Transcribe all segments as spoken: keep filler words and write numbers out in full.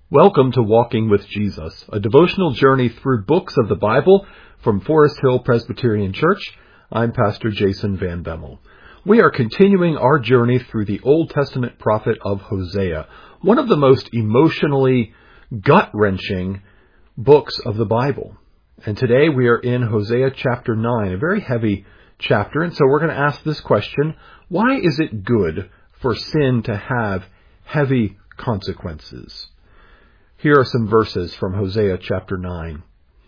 Welcome to Walking with Jesus, a devotional journey through books of the Bible from Forest Hill Presbyterian Church. I'm Pastor Jason Van Bemmel. We are continuing our journey through the Old Testament prophet of Hosea, one of the most emotionally gut-wrenching books of the Bible. And today we are in Hosea chapter nine, a very heavy chapter, and so we're going to ask this question: why is it good for sin to have heavy consequences? Here are some verses from Hosea chapter nine.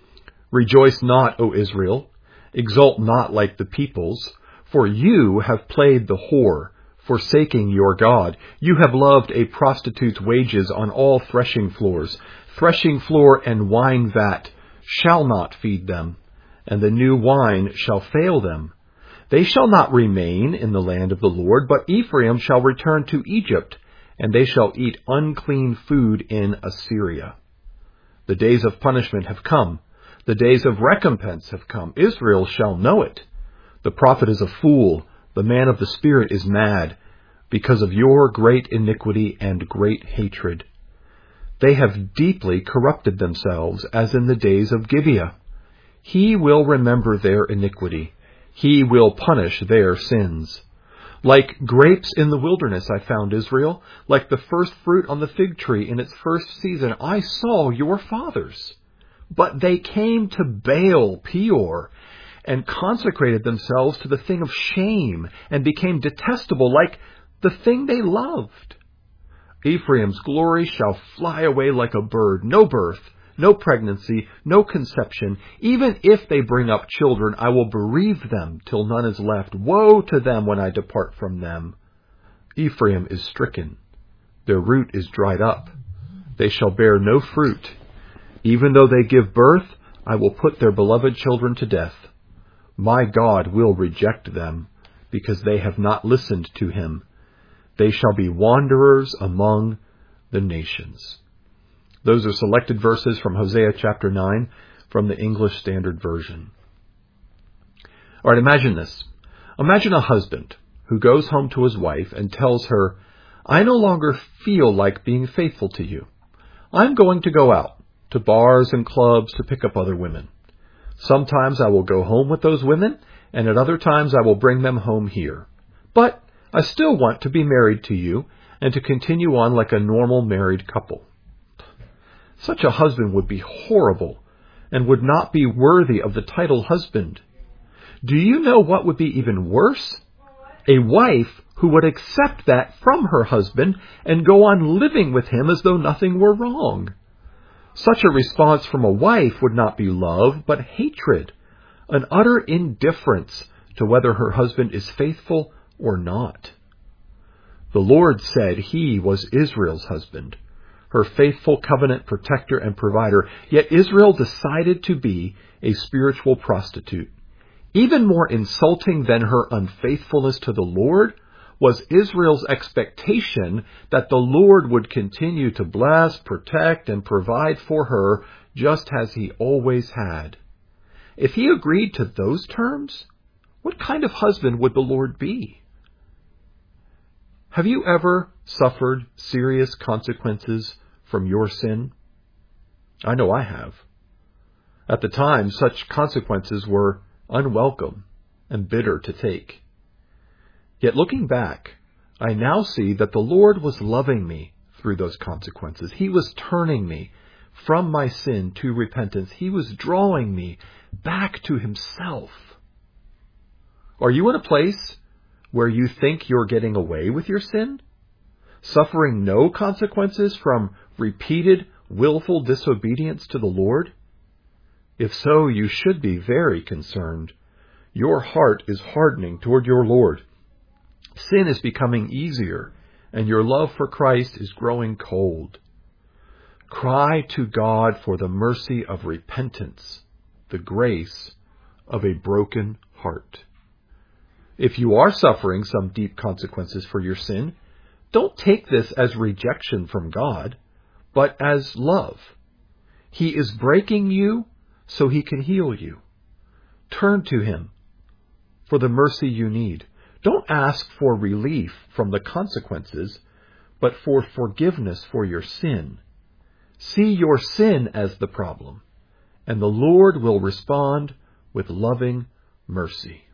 Rejoice not, O Israel, exult not like the peoples, for you have played the whore, forsaking your God. You have loved a prostitute's wages on all threshing floors. Threshing floor and wine vat shall not feed them, and the new wine shall fail them. They shall not remain in the land of the Lord, but Ephraim shall return to Egypt, and they shall eat unclean food in Assyria. The days of punishment have come. The days of recompense have come. Israel shall know it. The prophet is a fool. The man of the Spirit is mad, because of your great iniquity and great hatred. They have deeply corrupted themselves, as in the days of Gibeah. He will remember their iniquity. He will punish their sins. Like grapes in the wilderness I found Israel, like the first fruit on the fig tree in its first season, I saw your fathers. But they came to Baal Peor and consecrated themselves to the thing of shame and became detestable like the thing they loved. Ephraim's glory shall fly away like a bird, no birth, no pregnancy, no conception. Even if they bring up children, I will bereave them till none is left. Woe to them when I depart from them. Ephraim is stricken. Their root is dried up. They shall bear no fruit. Even though they give birth, I will put their beloved children to death. My God will reject them, because they have not listened to him. They shall be wanderers among the nations. Those are selected verses from Hosea chapter nine from the English Standard Version. All right, imagine this. Imagine a husband who goes home to his wife and tells her, I no longer feel like being faithful to you. I'm going to go out to bars and clubs to pick up other women. Sometimes I will go home with those women, and at other times I will bring them home here. But I still want to be married to you and to continue on like a normal married couple. Such a husband would be horrible and would not be worthy of the title husband. Do you know what would be even worse? A wife who would accept that from her husband and go on living with him as though nothing were wrong. Such a response from a wife would not be love, but hatred, an utter indifference to whether her husband is faithful or not. The Lord said he was Israel's husband, her faithful covenant protector and provider, yet Israel decided to be a spiritual prostitute. Even more insulting than her unfaithfulness to the Lord was Israel's expectation that the Lord would continue to bless, protect, and provide for her just as he always had. If he agreed to those terms, what kind of husband would the Lord be? Have you ever suffered serious consequences from your sin? I know I have. At the time, such consequences were unwelcome and bitter to take. Yet looking back, I now see that the Lord was loving me through those consequences. He was turning me from my sin to repentance. He was drawing me back to himself. Are you in a place where you think you're getting away with your sin, suffering no consequences from repeated willful disobedience to the Lord? If so, you should be very concerned. Your heart is hardening toward your Lord. Sin is becoming easier, and your love for Christ is growing cold. Cry to God for the mercy of repentance, the grace of a broken heart. If you are suffering some deep consequences for your sin, don't take this as rejection from God, but as love. He is breaking you so he can heal you. Turn to him for the mercy you need. Don't ask for relief from the consequences, but for forgiveness for your sin. See your sin as the problem, and the Lord will respond with loving mercy.